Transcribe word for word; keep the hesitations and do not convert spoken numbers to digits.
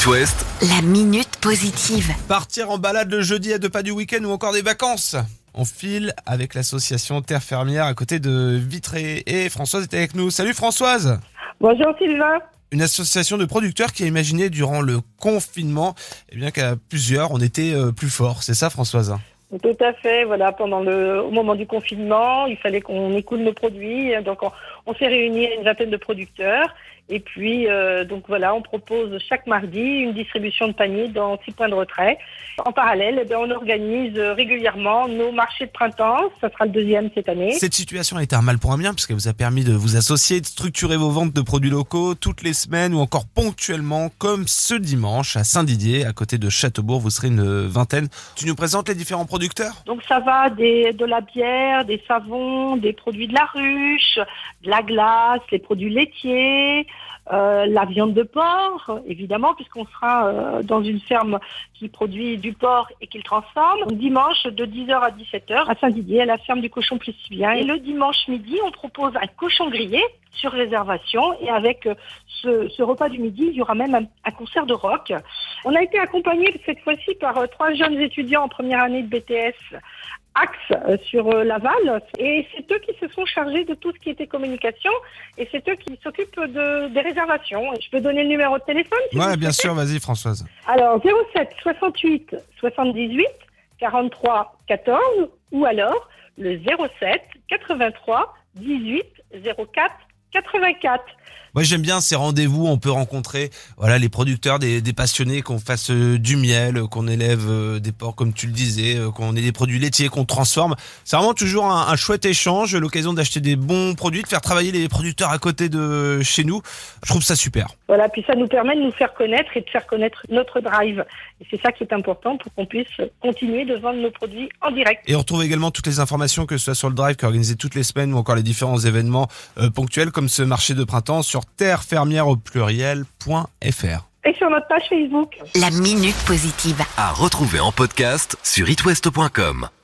West, la minute positive. Partir en balade le jeudi à deux pas du week-end ou encore des vacances. On file avec l'association Terre Fermière à côté de Vitré. Et Françoise est avec nous. Salut Françoise. Bonjour Sylvain. Une association de producteurs qui a imaginé durant le confinement eh bien qu'à plusieurs on était euh, plus forts. C'est ça Françoise? Tout à fait, voilà, pendant le, au moment du confinement, il fallait qu'on écoule nos produits, donc on, on s'est réunis à une vingtaine de producteurs, et puis euh, donc voilà, on propose chaque mardi une distribution de paniers dans six points de retrait. En parallèle, eh bien, on organise régulièrement nos marchés de printemps, ça sera le deuxième cette année. Cette situation a été un mal pour un bien parce qu'elle vous a permis de vous associer, de structurer vos ventes de produits locaux toutes les semaines ou encore ponctuellement, comme ce dimanche à Saint-Didier, à côté de Châteaubourg, vous serez une vingtaine. Tu nous présentes les différents producteurs? Donc ça va des, de la bière, des savons, des produits de la ruche, de la glace, les produits laitiers, euh, la viande de porc, évidemment, puisqu'on sera euh, dans une ferme qui produit du porc et qui le transforme. Donc, dimanche, de dix heures à dix-sept heures, à Saint-Didier, à la ferme du cochon plessisien. Et le dimanche midi, on propose un cochon grillé sur réservation. Et avec ce, ce repas du midi, il y aura même un, un concert de rock. On a été accompagné cette fois-ci par euh, trois jeunes étudiants en première année de B T S Axe euh, sur euh, Laval. Et c'est eux qui se sont chargés de tout ce qui était communication. Et c'est eux qui s'occupent de, des réservations. Je peux donner le numéro de téléphone si Ouais, vous bien souhaitez. sûr, vas-y Françoise. Alors, zéro sept soixante-huit soixante-dix-huit quarante-trois quatorze ou alors le zéro sept quatre-vingt-trois dix-huit zéro quatre quatre-vingt-quatre. Moi j'aime bien ces rendez-vous, on peut rencontrer voilà les producteurs, des, des passionnés, qu'on fasse euh, du miel, euh, qu'on élève euh, des porcs comme tu le disais, euh, qu'on ait des produits laitiers, qu'on transforme. C'est vraiment toujours un, un chouette échange, l'occasion d'acheter des bons produits, de faire travailler les producteurs à côté de chez nous. Je trouve ça super. Voilà, puis ça nous permet de nous faire connaître et de faire connaître notre drive. Et c'est ça qui est important pour qu'on puisse continuer de vendre nos produits en direct. Et on retrouve également toutes les informations, que ce soit sur le drive qui est organisé toutes les semaines ou encore les différents événements euh, ponctuels comme ce marché de printemps sur terrefermière au pluriel point f r. Et sur notre page Facebook. La minute positive. à retrouver en podcast sur it west point com.